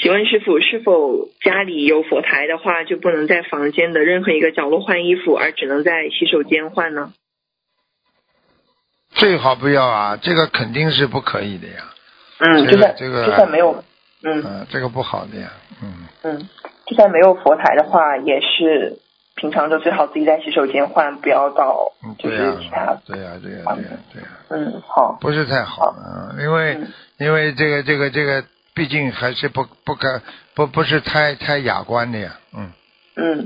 请问师傅，是否家里有佛台的话，就不能在房间的任何一个角落换衣服，而只能在洗手间换呢？ 最好不要啊，这个肯定是不可以的呀。 就算没有， 这个不好的呀。 就算没有佛台的话，也是平常就最好自己在洗手间换，不要到就是其他。 对呀。 好。 不是太好，因为这个，毕竟还是不是太雅观的呀。